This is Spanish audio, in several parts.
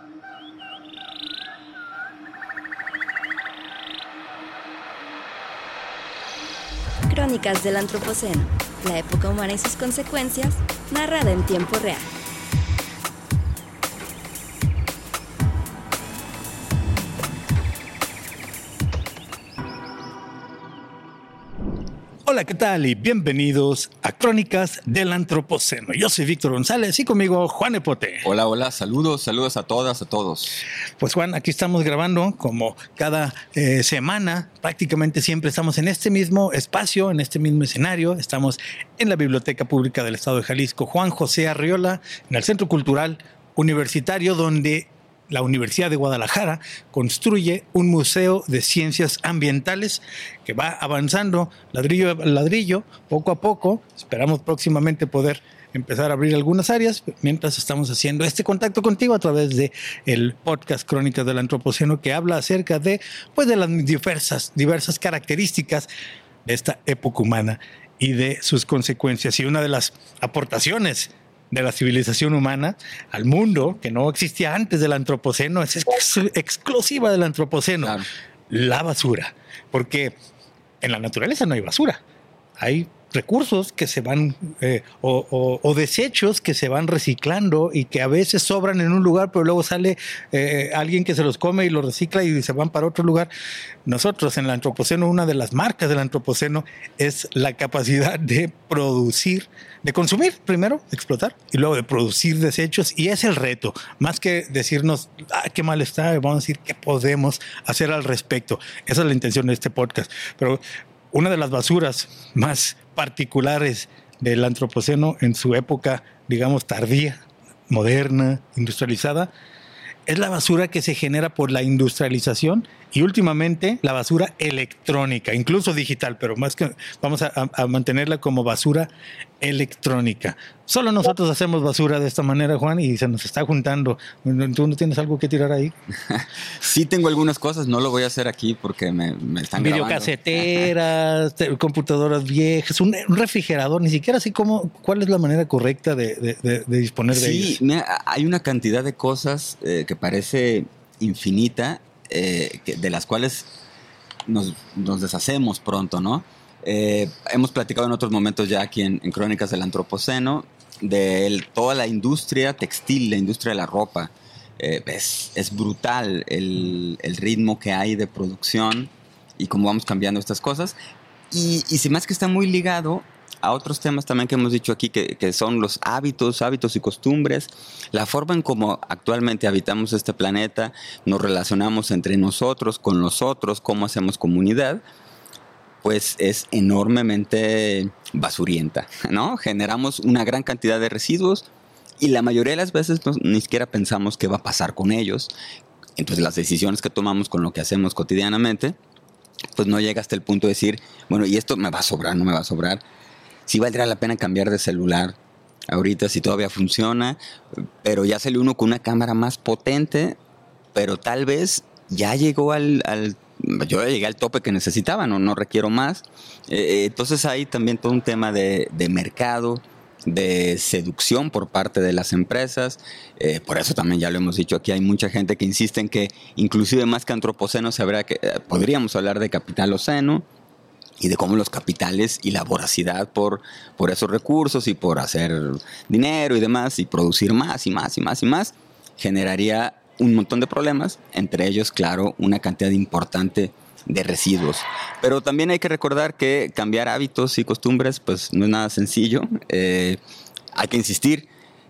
Crónicas del Antropoceno, la época humana y sus consecuencias, narrada en tiempo real. Hola, ¿qué tal? Y bienvenidos a Crónicas del Antropoceno. Yo soy Víctor González y conmigo Juan Epote. Hola, saludos a todas, a todos. Pues Juan, aquí estamos grabando como cada semana, prácticamente siempre estamos en este mismo espacio, en este mismo escenario. Estamos en la Biblioteca Pública del Estado de Jalisco, Juan José Arriola, en el Centro Cultural Universitario, donde la Universidad de Guadalajara construye un museo de ciencias ambientales que va avanzando ladrillo a ladrillo, poco a poco. Esperamos próximamente poder empezar a abrir algunas áreas mientras estamos haciendo este contacto contigo a través de el podcast Crónicas del Antropoceno, que habla acerca de, pues, de las diversas características de esta época humana y de sus consecuencias. Y una de las aportaciones de la civilización humana al mundo, que no existía antes del Antropoceno, es exclusiva del Antropoceno, claro. La basura. Porque en la naturaleza no hay basura. Hay recursos que se van o desechos que se van reciclando y que a veces sobran en un lugar, pero luego sale alguien que se los come y los recicla y se van para otro lugar. Nosotros en el Antropoceno, una de las marcas del Antropoceno es la capacidad de producir, de consumir primero, explotar, y luego de producir desechos. Y es el reto, más que decirnos qué mal está, vamos a decir qué podemos hacer al respecto. Esa es la intención de este podcast. Pero una de las basuras más particulares del Antropoceno en su época, digamos, tardía, moderna, industrializada, es la basura que se genera por la industrialización y últimamente la basura electrónica, incluso digital, pero más que vamos a mantenerla como basura electrónica. Solo nosotros hacemos basura de esta manera, Juan, y se nos está juntando. ¿Tú no tienes algo que tirar ahí? Sí tengo algunas cosas, no lo voy a hacer aquí porque me están grabando. Videocaseteras, computadoras viejas, un refrigerador, ni siquiera así como cuál es la manera correcta de disponer de ellos. Sí, hay una cantidad de cosas que parece infinita, de las cuales nos deshacemos pronto, ¿no? Hemos platicado en otros momentos ya aquí en Crónicas del Antropoceno de toda la industria textil, la industria de la ropa. Es brutal el ritmo que hay de producción y cómo vamos cambiando estas cosas. Y si más que está muy ligado a otros temas también que hemos dicho aquí, que son los hábitos y costumbres, la forma en cómo actualmente habitamos este planeta, nos relacionamos entre nosotros, con los otros, cómo hacemos comunidad, pues es enormemente basurienta, ¿no? Generamos una gran cantidad de residuos y la mayoría de las veces ni siquiera pensamos qué va a pasar con ellos. Entonces las decisiones que tomamos con lo que hacemos cotidianamente, pues no llega hasta el punto de decir, bueno, ¿y esto me va a sobrar, no me va a sobrar? Sí valdrá la pena cambiar de celular ahorita si todavía funciona, pero ya salió uno con una cámara más potente, pero tal vez ya llegó yo ya llegué al tope que necesitaba, no requiero más. Entonces hay también todo un tema de mercado, de seducción por parte de las empresas. Por eso también ya lo hemos dicho aquí, hay mucha gente que insiste en que inclusive más que antropoceno podríamos hablar de capitaloceno y de cómo los capitales y la voracidad por esos recursos y por hacer dinero y demás y producir más y más y más y más generaría un montón de problemas, entre ellos, claro, una cantidad importante de residuos. Pero también hay que recordar que cambiar hábitos y costumbres pues no es nada sencillo. Hay que insistir.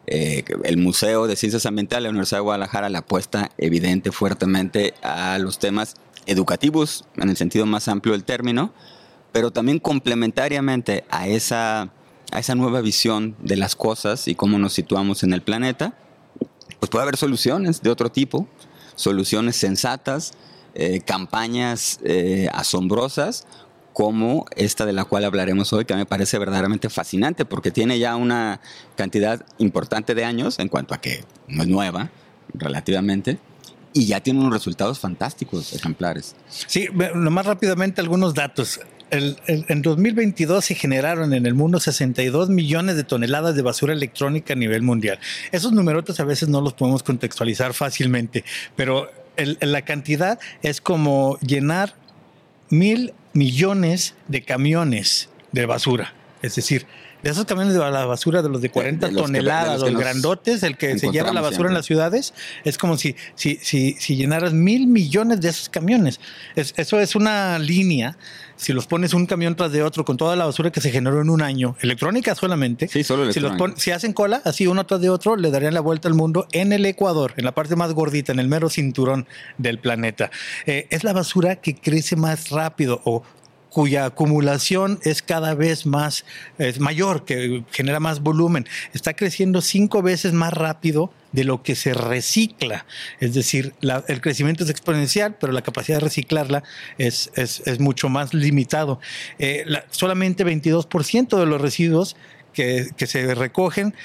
El Museo de Ciencias Ambientales de la Universidad de Guadalajara le apuesta evidente fuertemente a los temas educativos en el sentido más amplio del término, pero también complementariamente a esa nueva visión de las cosas y cómo nos situamos en el planeta, pues puede haber soluciones de otro tipo, soluciones sensatas, campañas asombrosas, como esta de la cual hablaremos hoy, que me parece verdaderamente fascinante, porque tiene ya una cantidad importante de años, en cuanto a que no es nueva, relativamente, y ya tiene unos resultados fantásticos, ejemplares. Sí, nomás rápidamente algunos datos. En 2022 se generaron en el mundo 62 millones de toneladas de basura electrónica a nivel mundial. Esos numerotes a veces no los podemos contextualizar fácilmente, pero la cantidad es como llenar 1,000 millones de camiones de basura. Es decir, de esos camiones de la basura, de los de 40 toneladas, los grandotes, el que se lleva la basura en las ciudades, es como si llenaras 1,000 millones de esos camiones. Eso es una línea. Si los pones un camión tras de otro con toda la basura que se generó en un año, electrónica solamente, sí, solo electrónica. Si hacen cola, así uno tras de otro, le darían la vuelta al mundo en el Ecuador, en la parte más gordita, en el mero cinturón del planeta. Es la basura que crece más rápido o cuya acumulación es cada vez más mayor, que genera más volumen. Está creciendo 5 veces más rápido de lo que se recicla. Es decir, el crecimiento es exponencial, pero la capacidad de reciclarla es mucho más limitado. Solamente 22% de los residuos que se recogen,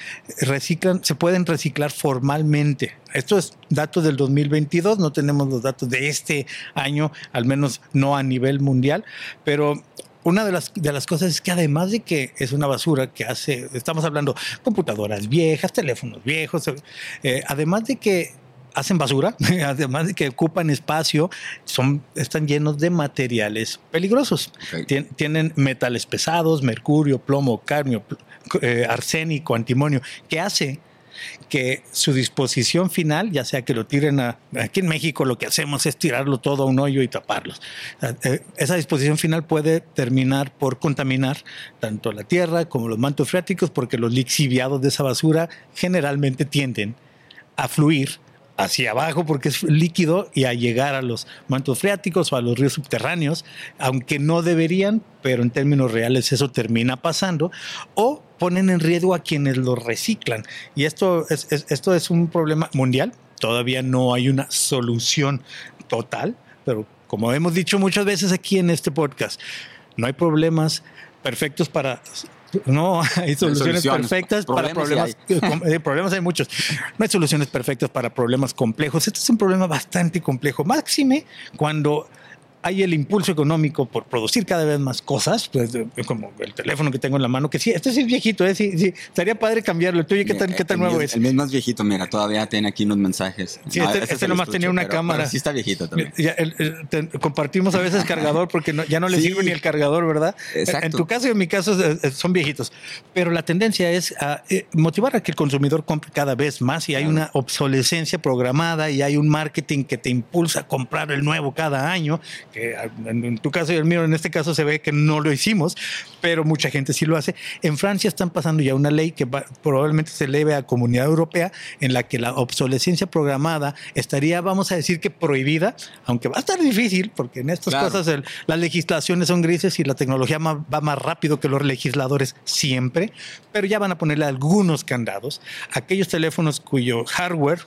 se pueden reciclar formalmente. Esto es datos del 2022, no tenemos los datos de este año, al menos no a nivel mundial, pero una de las cosas es que además de que es una basura que estamos hablando computadoras viejas, teléfonos viejos, además de que hacen basura, además de que ocupan espacio, están llenos de materiales peligrosos. Okay. Tienen metales pesados, mercurio, plomo, cadmio, arsénico, antimonio, que hace que su disposición final, ya sea que lo tiren aquí en México, lo que hacemos es tirarlo todo a un hoyo y taparlos. Esa disposición final puede terminar por contaminar tanto la tierra como los mantos freáticos, porque los lixiviados de esa basura generalmente tienden a fluir hacia abajo porque es líquido y a llegar a los mantos freáticos o a los ríos subterráneos, aunque no deberían, pero en términos reales eso termina pasando, o ponen en riesgo a quienes lo reciclan. Y esto es un problema mundial. Todavía no hay una solución total, pero como hemos dicho muchas veces aquí en este podcast, no hay problemas perfectos no hay soluciones perfectas para problemas. Problemas hay muchos. No hay soluciones perfectas para problemas complejos. Este es un problema bastante complejo. Máxime cuando hay el impulso económico por producir cada vez más cosas, pues, como el teléfono que tengo en la mano, que sí, este sí es viejito, sí, estaría padre cambiarlo. ¿El tuyo qué tan nuevo es? El mío es más viejito, mira, todavía tiene aquí unos mensajes. Sí, este nomás tenía una cámara. Pero sí está viejito también. Compartimos a veces cargador porque ya no le sirve ni el cargador, ¿verdad? Exacto. En tu caso y en mi caso son viejitos. Pero la tendencia es a motivar a que el consumidor compre cada vez más, y hay una obsolescencia programada y hay un marketing que te impulsa a comprar el nuevo cada año, que en tu caso y el mío, en este caso se ve que no lo hicimos, pero mucha gente sí lo hace. En Francia están pasando ya una ley que probablemente se eleve a Comunidad Europea, en la que la obsolescencia programada estaría, vamos a decir que prohibida, aunque va a estar difícil, porque en estas cosas las legislaciones son grises y la tecnología va más rápido que los legisladores siempre, pero ya van a ponerle algunos candados. Aquellos teléfonos cuyo hardware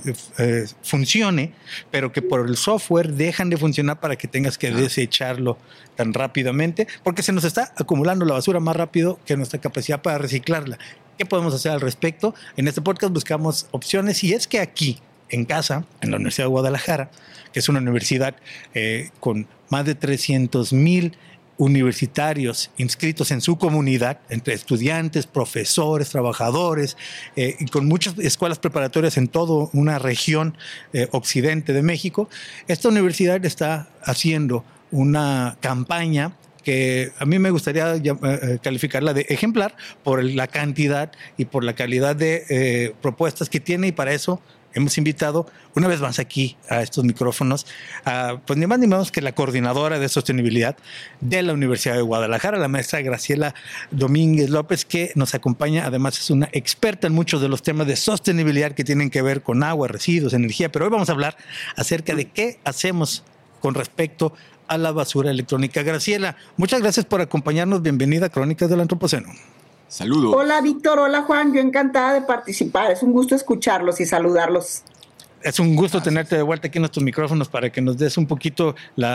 funcione, pero que por el software dejan de funcionar para que tengas que desecharlo tan rápidamente, porque se nos está acumulando la basura más rápido que nuestra capacidad para reciclarla. ¿Qué podemos hacer al respecto? En este podcast buscamos opciones, y es que aquí, en casa, en la Universidad de Guadalajara, que es una universidad con más de 300,000 universitarios inscritos en su comunidad, entre estudiantes, profesores, trabajadores, y con muchas escuelas preparatorias en toda una región occidente de México, esta universidad está haciendo una campaña que a mí me gustaría calificarla de ejemplar por la cantidad y por la calidad de propuestas que tiene, y para eso hemos invitado una vez más aquí a estos micrófonos pues ni más ni menos que la coordinadora de sostenibilidad de la Universidad de Guadalajara, la maestra Graciela Domínguez López, que nos acompaña. Además es una experta en muchos de los temas de sostenibilidad que tienen que ver con agua, residuos, energía, pero hoy vamos a hablar acerca de qué hacemos con respecto a la basura electrónica. Graciela, muchas gracias por acompañarnos. Bienvenida a Crónicas del Antropoceno. Saludos. Hola, Víctor. Hola, Juan. Yo encantada de participar. Es un gusto escucharlos y saludarlos. Es un gusto tenerte de vuelta aquí en nuestros micrófonos para que nos des un poquito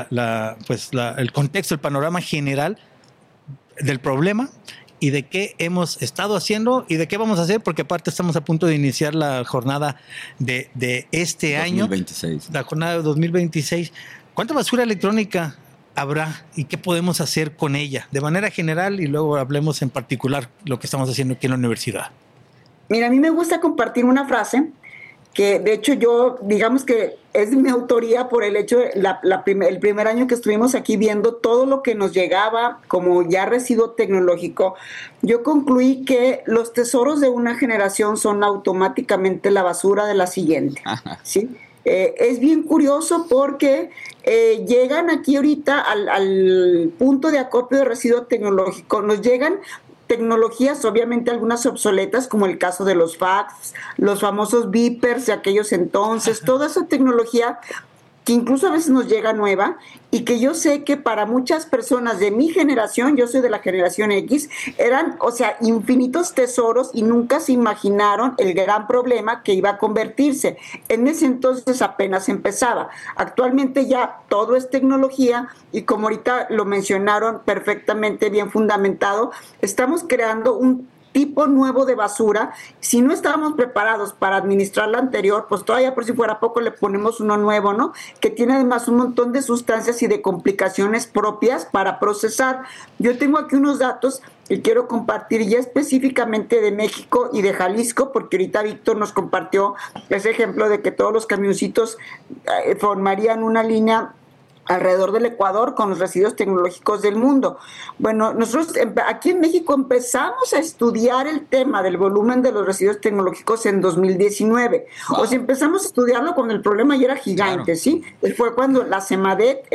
el contexto, el panorama general del problema y de qué hemos estado haciendo y de qué vamos a hacer, porque aparte estamos a punto de iniciar la jornada de este 2026. año. La jornada de 2026. ¿Cuánta basura electrónica habrá y qué podemos hacer con ella de manera general y luego hablemos en particular lo que estamos haciendo aquí en la universidad? Mira, a mí me gusta compartir una frase que de hecho yo, digamos que es de mi autoría por el hecho de el primer año que estuvimos aquí viendo todo lo que nos llegaba como ya residuo tecnológico. Yo concluí que los tesoros de una generación son automáticamente la basura de la siguiente, ¿sí? Es bien curioso porque llegan aquí ahorita al punto de acopio de residuo tecnológico, nos llegan tecnologías, obviamente algunas obsoletas, como el caso de los fax, los famosos beepers de aquellos entonces, toda esa tecnología que incluso a veces nos llega nueva y que yo sé que para muchas personas de mi generación, yo soy de la generación X, eran, o sea, infinitos tesoros y nunca se imaginaron el gran problema que iba a convertirse. En ese entonces apenas empezaba. Actualmente ya todo es tecnología y como ahorita lo mencionaron perfectamente bien fundamentado, estamos creando un tipo nuevo de basura. Si no estábamos preparados para administrar la anterior, pues todavía por si fuera poco le ponemos uno nuevo, ¿no? Que tiene además un montón de sustancias y de complicaciones propias para procesar. Yo tengo aquí unos datos que quiero compartir ya específicamente de México y de Jalisco, porque ahorita Víctor nos compartió ese ejemplo de que todos los camioncitos formarían una línea alrededor del Ecuador con los residuos tecnológicos del mundo. Bueno, nosotros aquí en México empezamos a estudiar el tema del volumen de los residuos tecnológicos en 2019. Wow. O sea, empezamos a estudiarlo cuando el problema ya era gigante, claro. ¿Sí? Fue cuando la Semarnat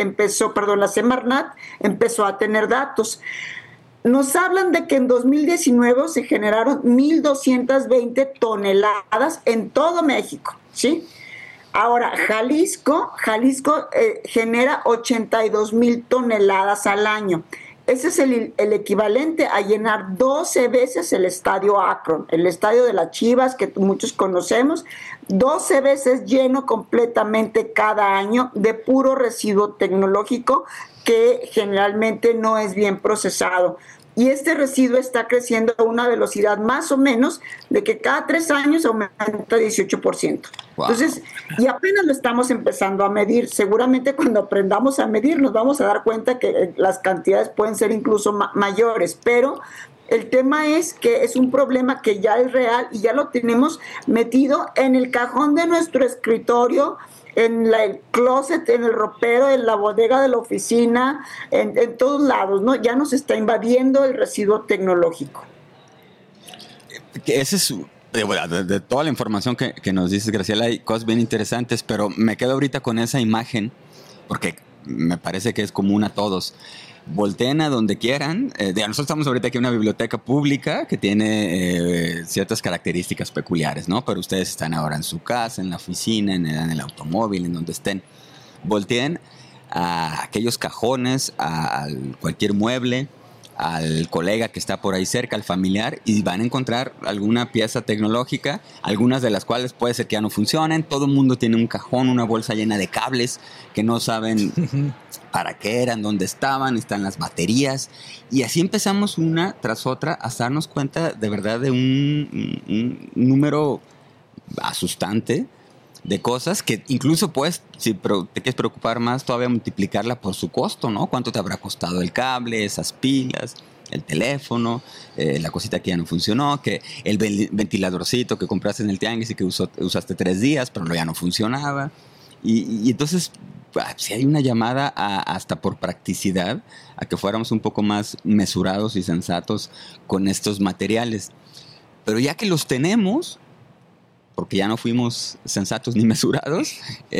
empezó a tener datos. Nos hablan de que en 2019 se generaron 1,220 toneladas en todo México, ¿sí? Ahora, Jalisco genera 82,000 toneladas al año. Ese es el equivalente a llenar 12 veces el estadio Akron, el estadio de las Chivas que muchos conocemos, 12 veces lleno completamente cada año de puro residuo tecnológico que generalmente no es bien procesado. Y este residuo está creciendo a una velocidad más o menos de que cada 3 años aumenta 18%. Wow. Entonces, y apenas lo estamos empezando a medir. Seguramente cuando aprendamos a medir nos vamos a dar cuenta que las cantidades pueden ser incluso mayores, pero el tema es que es un problema que ya es real y ya lo tenemos metido en el cajón de nuestro escritorio, en el closet, en el ropero, en la bodega de la oficina, en todos lados, ¿no? Ya nos está invadiendo el residuo tecnológico. Ese es de toda la información que nos dices, Graciela, hay cosas bien interesantes, pero me quedo ahorita con esa imagen, porque me parece que es común a todos. Volteen a donde quieran. Nosotros estamos ahorita aquí en una biblioteca pública que tiene ciertas características peculiares, ¿no? Pero ustedes están ahora en su casa, en la oficina, en el automóvil, en donde estén. Volteen a aquellos cajones, a cualquier mueble, al colega que está por ahí cerca, al familiar, y van a encontrar alguna pieza tecnológica, algunas de las cuales puede ser que ya no funcionen. Todo el mundo tiene un cajón, una bolsa llena de cables que no saben para qué eran, dónde estaban, están las baterías. Y así empezamos una tras otra a darnos cuenta de verdad de un número asustante de cosas que incluso puedes, si te quieres preocupar más, todavía multiplicarla por su costo, ¿no? ¿Cuánto te habrá costado el cable, esas pilas, el teléfono, la cosita que ya no funcionó, que el ventiladorcito que compraste en el tianguis y que usaste 3 días, pero ya no funcionaba? Y entonces, si hay una llamada hasta por practicidad, a que fuéramos un poco más mesurados y sensatos con estos materiales. Pero ya que los tenemos, porque ya no fuimos sensatos ni mesurados,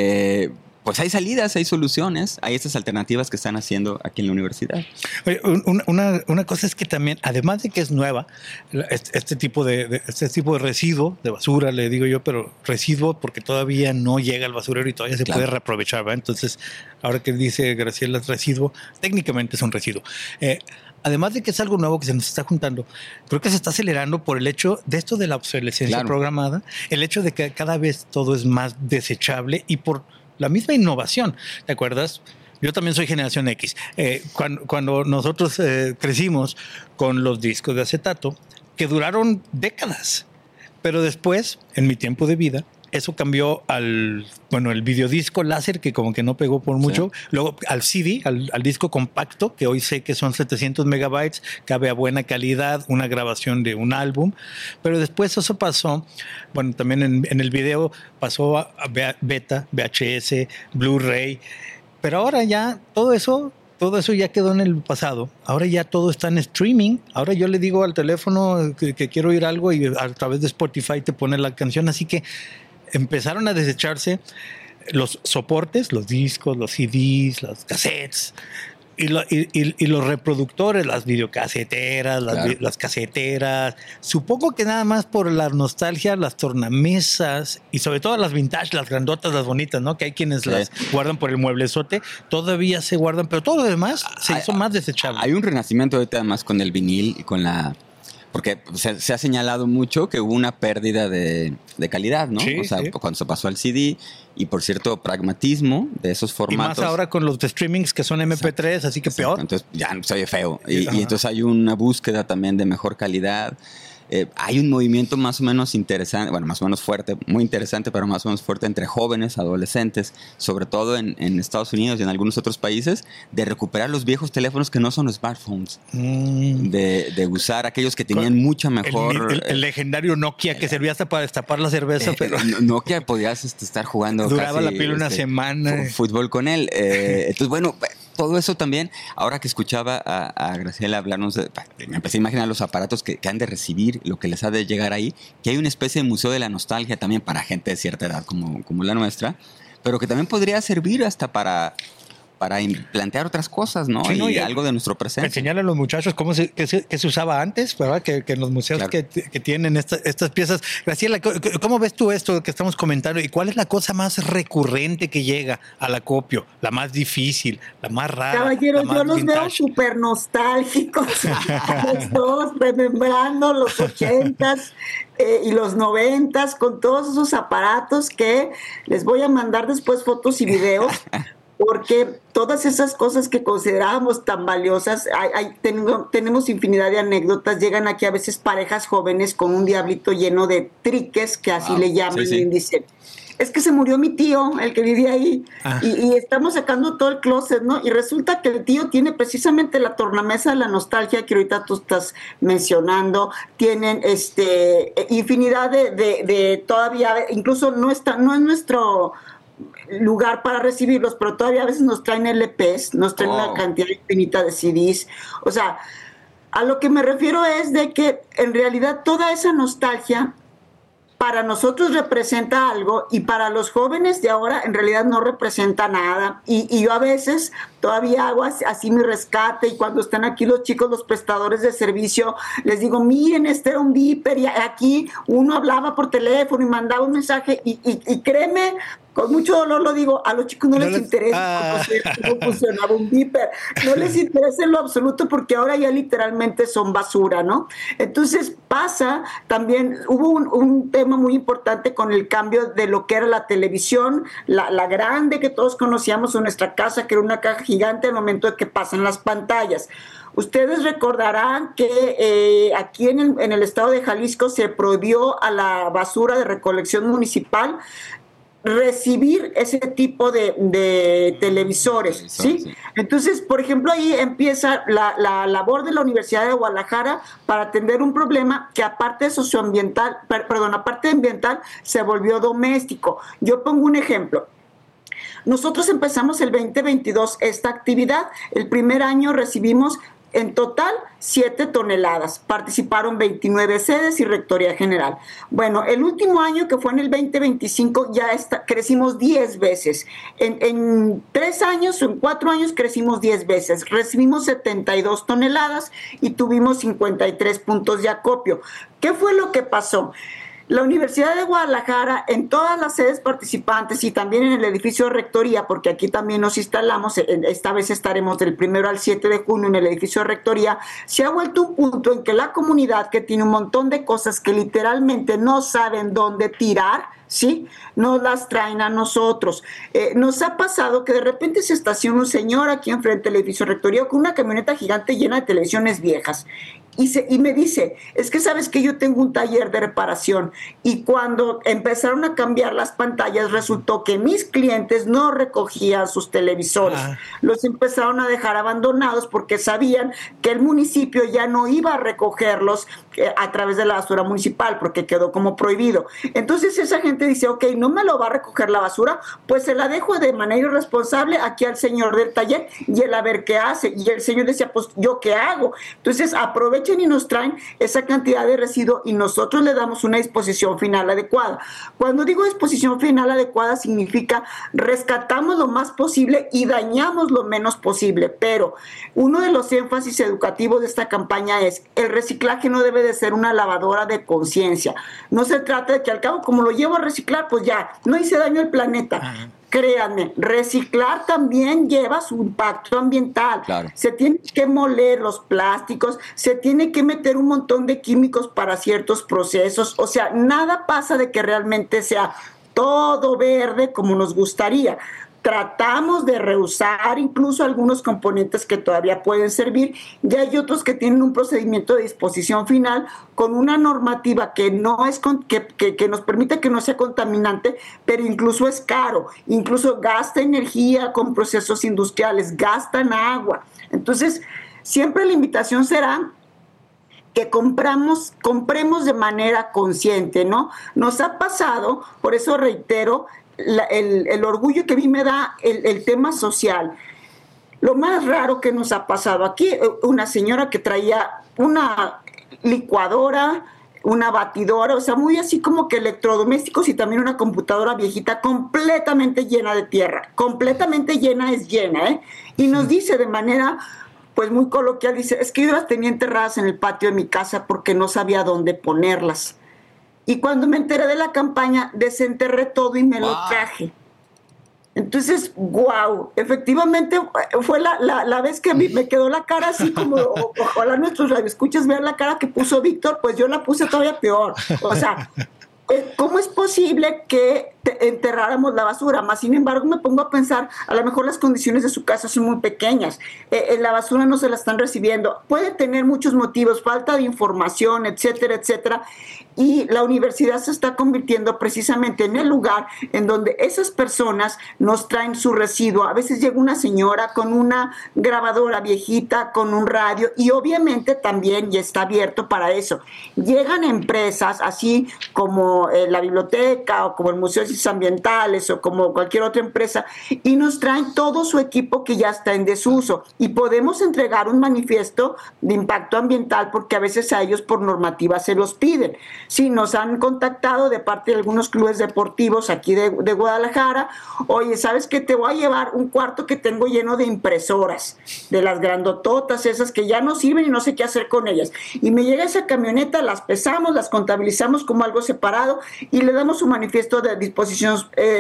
pues hay salidas, hay soluciones, hay estas alternativas que están haciendo aquí en la universidad. Oye, una cosa es que también, además de que es nueva, este tipo de residuo, de basura, le digo yo, pero residuo porque todavía no llega al basurero y todavía se puede reaprovechar, ¿verdad? Entonces, ahora que dice Graciela, residuo, técnicamente es un residuo. Además de que es algo nuevo que se nos está juntando, creo que se está acelerando por el hecho de esto de la obsolescencia programada, el hecho de que cada vez todo es más desechable y por la misma innovación. ¿Te acuerdas? Yo también soy generación X. Cuando nosotros crecimos con los discos de acetato, que duraron décadas, pero después, en mi tiempo de vida, eso cambió el videodisco láser, que como que no pegó por mucho. Sí. Luego al CD, al disco compacto, que hoy sé que son 700 megabytes, cabe a buena calidad, una grabación de un álbum. Pero después eso pasó, bueno, también en el video pasó a beta, VHS, Blu-ray. Pero ahora ya todo eso ya quedó en el pasado. Ahora ya todo está en streaming. Ahora yo le digo al teléfono que quiero oír algo y a través de Spotify te pone la canción. Así que empezaron a desecharse los soportes, los discos, los CDs, los cassettes y los reproductores, las videocaseteras, las caseteras. Supongo que nada más por la nostalgia, las tornamesas y sobre todo las vintage, las grandotas, las bonitas, ¿no? Que hay quienes las guardan por el mueblezote, todavía se guardan, pero todo lo demás se hizo más desechable. Hay un renacimiento ahorita además con el vinil y con porque se ha señalado mucho que hubo una pérdida de calidad, ¿no? Sí, cuando se pasó al CD y por cierto pragmatismo de esos formatos. Y más ahora con los de streamings que son MP3, exacto, así que peor. Entonces ya se oye feo. Y entonces hay una búsqueda también de mejor calidad. Hay un movimiento más o menos interesante, bueno, más o menos fuerte, muy interesante, pero más o menos fuerte entre jóvenes, adolescentes, sobre todo en Estados Unidos y en algunos otros países, de recuperar los viejos teléfonos que no son smartphones, de usar aquellos que tenían mucha mejor... El legendario Nokia que servía hasta para destapar la cerveza, pero... Nokia podías estar jugando duraba casi, la pila una semana. Fútbol con él. Entonces, bueno... Todo eso también, ahora que escuchaba a Graciela hablarnos, me empecé a imaginar los aparatos que han de recibir, lo que les ha de llegar ahí, que hay una especie de museo de la nostalgia también para gente de cierta edad como la nuestra, pero que también podría servir hasta para plantear otras cosas, ¿no? Sí, y algo de nuestro presente. Enseñarle a los muchachos qué se usaba antes, ¿verdad? Que en los museos que tienen estas piezas. Graciela, ¿cómo ves tú esto que estamos comentando? ¿Y cuál es la cosa más recurrente que llega al acopio? La más difícil, la más rara. Caballero, yo los veo súper nostálgicos. Los dos, remembrando los 80s. Y los 90s, con todos esos aparatos que les voy a mandar después fotos y videos, porque todas esas cosas que considerábamos tan valiosas, tenemos infinidad de anécdotas. Llegan aquí a veces parejas jóvenes con un diablito lleno de triques, que así le llaman, y dicen, es que se murió mi tío, el que vivía ahí, y estamos sacando todo el closet, ¿no? Y resulta que el tío tiene precisamente la tornamesa de la nostalgia que ahorita tú estás mencionando. Tienen infinidad de todavía, incluso no es nuestro lugar para recibirlos, pero todavía a veces nos traen LPs, nos traen una cantidad infinita de CDs. O sea, a lo que me refiero es de que en realidad toda esa nostalgia para nosotros representa algo y para los jóvenes de ahora en realidad no representa nada. Y yo a veces todavía hago así mi rescate, y cuando están aquí los chicos, los prestadores de servicio, les digo, miren, este era un beeper, y aquí uno hablaba por teléfono y mandaba un mensaje, y créeme, con mucho dolor lo digo, a los chicos no les interesa cómo funcionaba un beeper, no les interesa en lo absoluto, porque ahora ya literalmente son basura, ¿no? Entonces pasa también, hubo un tema muy importante con el cambio de lo que era la televisión, la grande que todos conocíamos en nuestra casa, que era una caja gigante al momento de que pasan las pantallas. Ustedes recordarán que aquí en el estado de Jalisco se prohibió a la basura de recolección municipal recibir ese tipo de televisores, ¿sí? Entonces, por ejemplo, ahí empieza la labor de la Universidad de Guadalajara para atender un problema que aparte de ambiental, se volvió doméstico. Yo pongo un ejemplo. Nosotros empezamos el 2022 esta actividad. El primer año recibimos en total 7 toneladas. Participaron 29 sedes y Rectoría General. Bueno, el último año, que fue en el 2025, crecimos 10 veces. En 3 años o en 4 años crecimos 10 veces. Recibimos 72 toneladas y tuvimos 53 puntos de acopio. ¿Qué fue lo que pasó? La Universidad de Guadalajara, en todas las sedes participantes y también en el edificio de Rectoría, porque aquí también nos instalamos, esta vez estaremos del 1 al 7 de junio en el edificio de Rectoría, se ha vuelto un punto en que la comunidad, que tiene un montón de cosas que literalmente no saben dónde tirar, ¿sí? Nos las traen a nosotros. Nos ha pasado que de repente se estaciona un señor aquí enfrente del edificio de Rectoría con una camioneta gigante llena de televisiones viejas. y me dice, es que sabes que yo tengo un taller de reparación y cuando empezaron a cambiar las pantallas resultó que mis clientes no recogían sus televisores, los empezaron a dejar abandonados porque sabían que el municipio ya no iba a recogerlos a través de la basura municipal porque quedó como prohibido. Entonces esa gente dice, ok, no me lo va a recoger la basura, pues se la dejo de manera irresponsable aquí al señor del taller y él a ver qué hace. Y el señor decía, pues ¿yo qué hago? Entonces aprovechen y nos traen esa cantidad de residuo y nosotros le damos una disposición final adecuada. Cuando digo disposición final adecuada significa rescatamos lo más posible y dañamos lo menos posible, pero uno de los énfasis educativos de esta campaña es el reciclaje no debe de ser una lavadora de conciencia. No se trata de que al cabo como lo llevo a reciclar, pues ya, no hice daño al planeta. Créanme, reciclar también lleva su impacto ambiental. Claro. Se tiene que moler los plásticos, se tiene que meter un montón de químicos para ciertos procesos. O sea, nada pasa de que realmente sea todo verde como nos gustaría. Tratamos de reusar incluso algunos componentes que todavía pueden servir y hay otros que tienen un procedimiento de disposición final con una normativa que no es que nos permite que no sea contaminante, pero incluso es caro, incluso gasta energía con procesos industriales, gastan agua. Entonces, siempre la invitación será que compremos de manera consciente, ¿no? Nos ha pasado, por eso reitero, el orgullo que a mí me da el tema social. Lo más raro que nos ha pasado aquí, una señora que traía una licuadora, una batidora, o sea, muy así como que electrodomésticos y también una computadora viejita completamente llena de tierra, completamente llena es llena, ¿eh? Y nos dice de manera pues muy coloquial, dice, es que yo las tenía enterradas en el patio de mi casa porque no sabía dónde ponerlas. Y cuando me enteré de la campaña, desenterré todo y me lo traje. Entonces, wow, efectivamente fue la vez que me quedó la cara así como, ojalá nuestros radioescuchas vean la cara que puso Víctor, pues yo la puse todavía peor. O sea, ¿cómo es posible que enterráramos la basura? Más sin embargo, me pongo a pensar, a lo mejor las condiciones de su casa son muy pequeñas, la basura no se la están recibiendo, puede tener muchos motivos, falta de información, etcétera, etcétera, y la universidad se está convirtiendo precisamente en el lugar en donde esas personas nos traen su residuo. A veces llega una señora con una grabadora viejita, con un radio, y obviamente también ya está abierto para eso. Llegan empresas así como la biblioteca o como el Museo de Ciencias Ambientales o como cualquier otra empresa y nos traen todo su equipo que ya está en desuso y podemos entregar un manifiesto de impacto ambiental porque a veces a ellos por normativa se los piden. Sí, nos han contactado de parte de algunos clubes deportivos aquí de Guadalajara. Oye, ¿sabes qué? Te voy a llevar un cuarto que tengo lleno de impresoras, de las grandototas esas que ya no sirven y no sé qué hacer con ellas. Y me llega esa camioneta, las pesamos, las contabilizamos como algo separado y le damos un manifiesto de disposición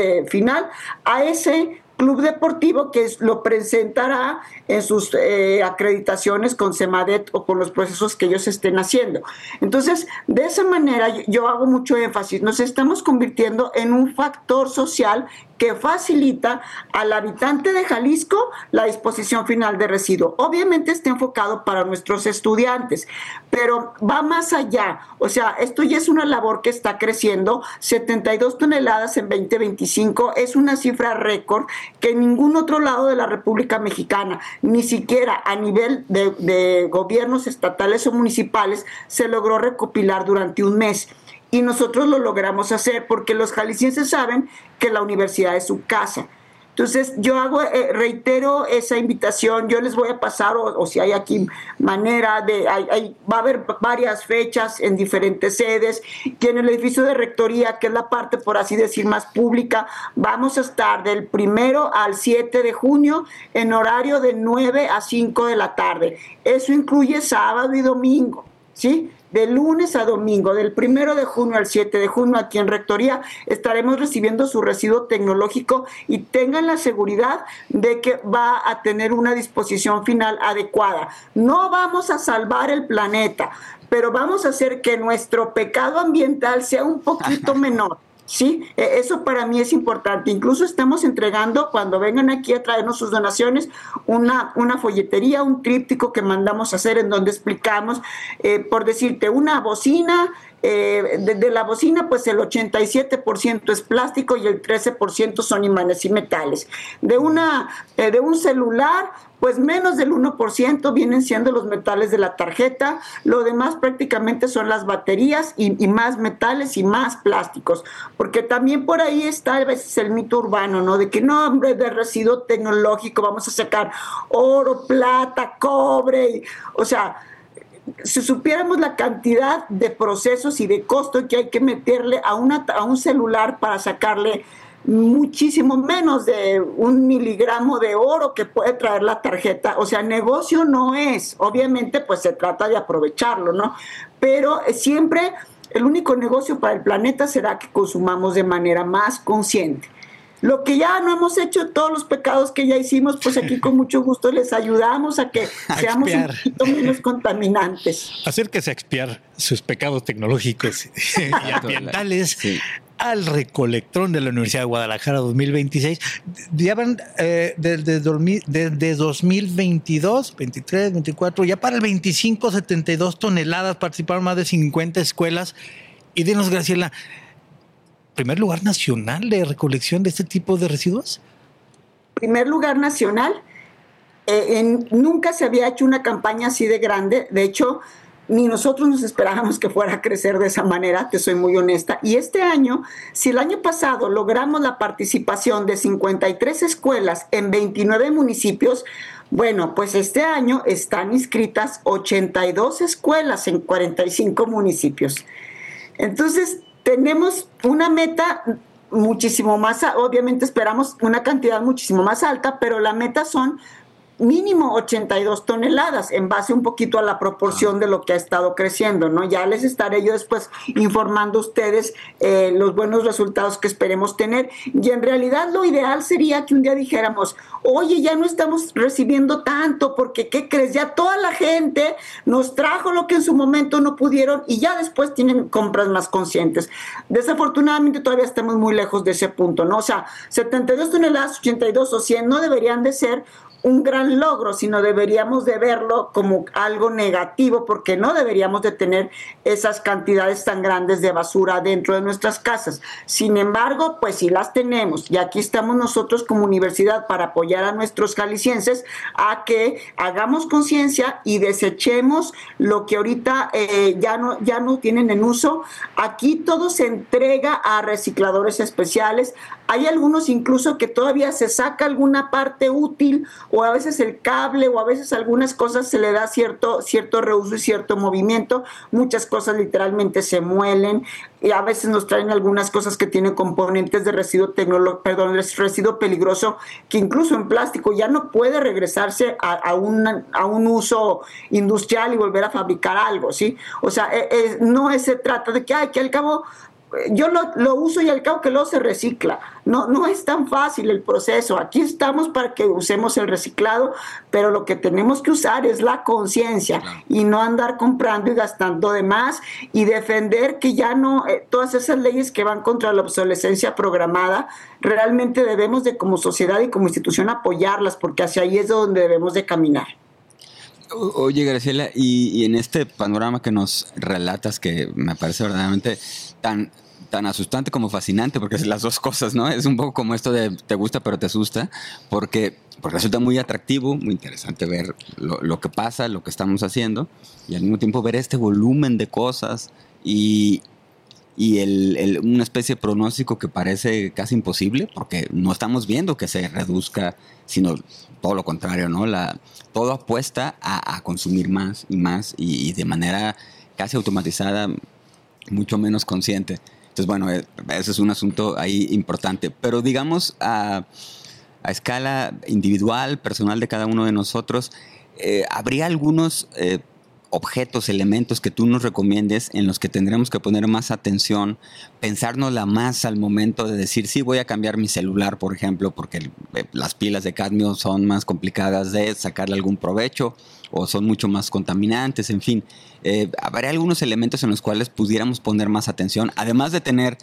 final a ese club deportivo que lo presentará en sus acreditaciones con CEMADET o con los procesos que ellos estén haciendo. Entonces, de esa manera yo hago mucho énfasis, nos estamos convirtiendo en un factor social que facilita al habitante de Jalisco la disposición final de residuo. Obviamente está enfocado para nuestros estudiantes, pero va más allá. O sea, esto ya es una labor que está creciendo. 72 toneladas en 2025 es una cifra récord que en ningún otro lado de la República Mexicana, ni siquiera a nivel de gobiernos estatales o municipales, se logró recopilar durante un mes. Y nosotros lo logramos hacer porque los jaliscienses saben que la universidad es su casa. Entonces yo reitero esa invitación, yo les voy a pasar, o si hay aquí manera va a haber varias fechas en diferentes sedes, y en el edificio de rectoría, que es la parte, por así decir, más pública, vamos a estar del 1 al 7 de junio en horario de 9 a 5 de la tarde. Eso incluye sábado y domingo, ¿sí? De lunes a domingo, del 1 de junio al 7 de junio, aquí en Rectoría, estaremos recibiendo su residuo tecnológico y tengan la seguridad de que va a tener una disposición final adecuada. No vamos a salvar el planeta, pero vamos a hacer que nuestro pecado ambiental sea un poquito menor. Sí, eso para mí es importante. Incluso estamos entregando, cuando vengan aquí a traernos sus donaciones, una folletería, un tríptico que mandamos a hacer en donde explicamos, por decirte, una bocina. De la bocina, pues el 87% es plástico y el 13% son imanes y metales. De un celular, pues menos del 1% vienen siendo los metales de la tarjeta. Lo demás prácticamente son las baterías y más metales y más plásticos. Porque también por ahí está a veces el mito urbano, ¿no? De que no, hombre, de residuo tecnológico vamos a sacar oro, plata, cobre. O sea, si supiéramos la cantidad de procesos y de costo que hay que meterle a un celular para sacarle muchísimo menos de 1 miligramo de oro que puede traer la tarjeta. O sea, negocio no es. Obviamente, pues se trata de aprovecharlo, ¿no? Pero siempre el único negocio para el planeta será que consumamos de manera más consciente. Lo que ya no hemos hecho, todos los pecados que ya hicimos, pues aquí con mucho gusto les ayudamos a que seamos un poquito menos contaminantes. Acérquese a expiar sus pecados tecnológicos y ambientales. Sí. Al recolectrón de la Universidad de Guadalajara 2026. Ya van desde 2022, 23, 24, ya para el 25, 72 toneladas, participaron más de 50 escuelas. Y dinos, Graciela, ¿primer lugar nacional de recolección de este tipo de residuos? Primer lugar nacional. Nunca se había hecho una campaña así de grande. De hecho, ni nosotros nos esperábamos que fuera a crecer de esa manera, te soy muy honesta. Y este año, si el año pasado logramos la participación de 53 escuelas en 29 municipios, bueno, pues este año están inscritas 82 escuelas en 45 municipios. Entonces, tenemos una meta muchísimo más, obviamente esperamos una cantidad muchísimo más alta, pero la meta son mínimo 82 toneladas, en base un poquito a la proporción de lo que ha estado creciendo, ¿no? Ya les estaré yo después informando a ustedes los buenos resultados que esperemos tener. Y en realidad lo ideal sería que un día dijéramos, oye, ya no estamos recibiendo tanto, porque ¿qué crees? Ya toda la gente nos trajo lo que en su momento no pudieron y ya después tienen compras más conscientes. Desafortunadamente todavía estamos muy lejos de ese punto, ¿no? O sea, 72 toneladas, 82 o 100 no deberían de ser un gran logro, sino deberíamos de verlo como algo negativo, porque no deberíamos de tener esas cantidades tan grandes de basura dentro de nuestras casas. Sin embargo, pues sí las tenemos, y aquí estamos nosotros como universidad para apoyar a nuestros jaliscienses a que hagamos conciencia y desechemos lo que ahorita ya no tienen en uso. Aquí todo se entrega a recicladores especiales. Hay algunos incluso que todavía se saca alguna parte útil, o a veces el cable, o a veces algunas cosas se le da cierto reuso y cierto movimiento. Muchas cosas literalmente se muelen, y a veces nos traen algunas cosas que tienen componentes de residuo peligroso, que incluso en plástico ya no puede regresarse a un uso industrial y volver a fabricar algo, ¿sí? O sea, no se trata de que al cabo yo lo uso y al cabo que luego se recicla. No es tan fácil el proceso. Aquí estamos para que usemos el reciclado, pero lo que tenemos que usar es la conciencia, claro, y no andar comprando y gastando de más, y defender que ya no, todas esas leyes que van contra la obsolescencia programada, realmente debemos de, como sociedad y como institución, apoyarlas, porque hacia ahí es donde debemos de caminar. Oye, Graciela, y en este panorama que nos relatas, que me parece verdaderamente tan asustante como fascinante, porque es las dos cosas, ¿no? Es un poco como esto de te gusta pero te asusta, porque resulta muy atractivo, muy interesante ver lo que pasa, lo que estamos haciendo, y al mismo tiempo ver este volumen de cosas y una especie de pronóstico que parece casi imposible, porque no estamos viendo que se reduzca, sino todo lo contrario, ¿no? Todo apuesta a consumir más y más, y de manera casi automatizada, mucho menos consciente. Entonces, bueno, ese es un asunto ahí importante. Pero digamos, a escala individual, personal de cada uno de nosotros, ¿habría algunos objetos, elementos que tú nos recomiendes en los que tendremos que poner más atención, pensárnosla más al momento de decir, sí, voy a cambiar mi celular, por ejemplo, porque las pilas de cadmio son más complicadas de sacarle algún provecho o son mucho más contaminantes, en fin? ¿Habría algunos elementos en los cuales pudiéramos poner más atención, además de tener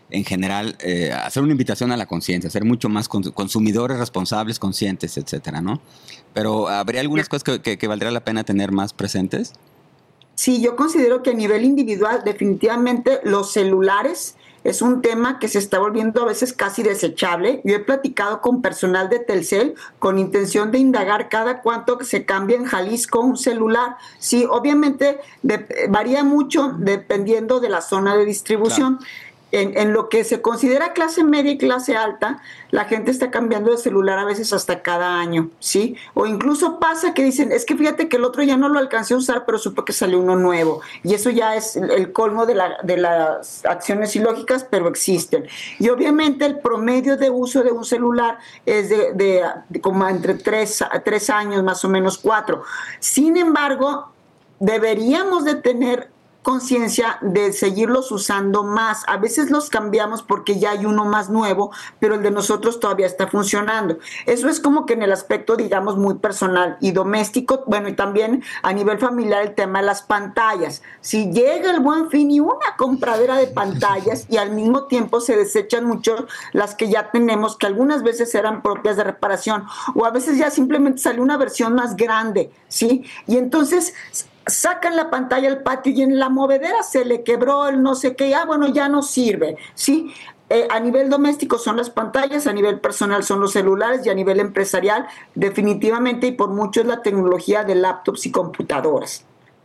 en general, hacer una invitación a la conciencia, ser mucho más consumidores responsables, conscientes, etcétera, ¿no? Pero ¿habría algunas cosas que valdría la pena tener más presentes? Sí, yo considero que a nivel individual, definitivamente los celulares es un tema que se está volviendo a veces casi desechable. Yo he platicado con personal de Telcel con intención de indagar cada cuánto que se cambia en Jalisco un celular. Sí, obviamente varía mucho dependiendo de la zona de distribución. Claro. En lo que se considera clase media y clase alta, la gente está cambiando de celular a veces hasta cada año, ¿sí? O incluso pasa que dicen, es que fíjate que el otro ya no lo alcancé a usar, pero supe que salió uno nuevo. Y eso ya es el colmo de las acciones ilógicas, pero existen. Y obviamente el promedio de uso de un celular es de como entre 3 años, más o menos 4. Sin embargo, deberíamos de tener conciencia de seguirlos usando más. A veces los cambiamos porque ya hay uno más nuevo, pero el de nosotros todavía está funcionando. Eso es como que en el aspecto, digamos, muy personal y doméstico, bueno, y también a nivel familiar el tema de las pantallas. Si llega el Buen Fin y una compradera de pantallas y al mismo tiempo se desechan mucho las que ya tenemos, que algunas veces eran propias de reparación, o a veces ya simplemente salió una versión más grande, ¿sí? Y entonces sacan la pantalla al patio y en la movedera se le quebró el no sé qué, bueno, ya no sirve, ¿sí? A nivel doméstico son las pantallas, a nivel personal son los celulares y a nivel empresarial definitivamente y por mucho es la tecnología de laptops y computadoras.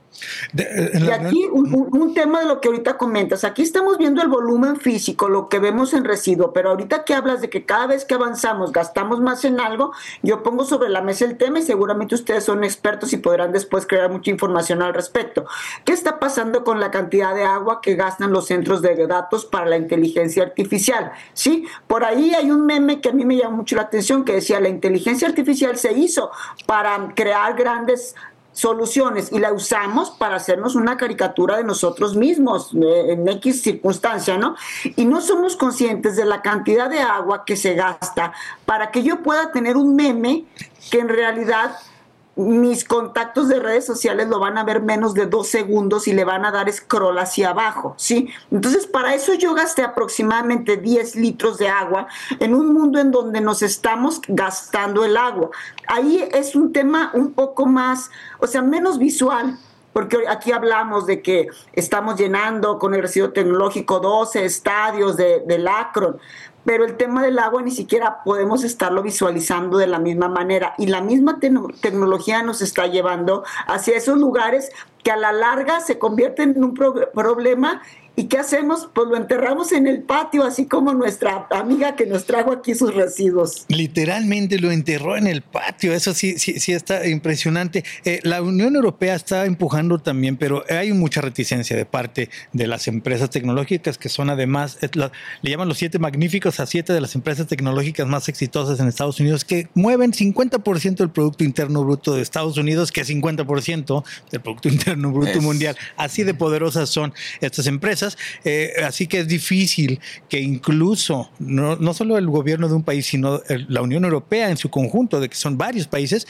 Y aquí un tema de lo que ahorita comentas, aquí estamos viendo el volumen físico, lo que vemos en residuo, pero ahorita que hablas de que cada vez que avanzamos gastamos más en algo, yo pongo sobre la mesa el tema y seguramente ustedes son expertos y podrán después crear mucha información al respecto. ¿Qué está pasando con la cantidad de agua que gastan los centros de datos para la inteligencia artificial? ¿Sí? Por ahí hay un meme que a mí me llamó mucho la atención que decía, la inteligencia artificial se hizo para crear grandes soluciones y la usamos para hacernos una caricatura de nosotros mismos en X circunstancia, ¿no? Y no somos conscientes de la cantidad de agua que se gasta para que yo pueda tener un meme que en realidad mis contactos de redes sociales lo van a ver menos de 2 segundos y le van a dar scroll hacia abajo, ¿sí? Entonces, para eso yo gasté aproximadamente 10 litros de agua en un mundo en donde nos estamos gastando el agua. Ahí es un tema un poco más, o sea, menos visual, porque aquí hablamos de que estamos llenando con el residuo tecnológico 12 estadios del Akron, pero el tema del agua ni siquiera podemos estarlo visualizando de la misma manera y la misma tecnología nos está llevando hacia esos lugares que a la larga se convierten en un problema. ¿Y qué hacemos? Pues lo enterramos en el patio, así como nuestra amiga que nos trajo aquí sus residuos. Literalmente lo enterró en el patio, eso sí está impresionante. La Unión Europea está empujando también, pero hay mucha reticencia de parte de las empresas tecnológicas que son además, le llaman los 7 magníficos a 7 de las empresas tecnológicas más exitosas en Estados Unidos, que mueven 50% del Producto Interno Bruto de Estados Unidos, que es 50% del Producto Interno Bruto mundial. Así de poderosas son estas empresas. Así que es difícil que incluso no solo el gobierno de un país, sino la Unión Europea en su conjunto, de que son varios países,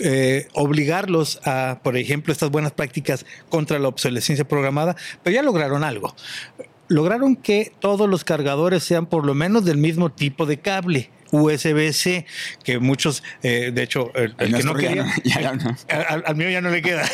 obligarlos a, por ejemplo, estas buenas prácticas contra la obsolescencia programada, pero ya lograron algo. Lograron que todos los cargadores sean por lo menos del mismo tipo de cable. USB-C, que muchos, de hecho, el que no quería, al mío ya no le queda,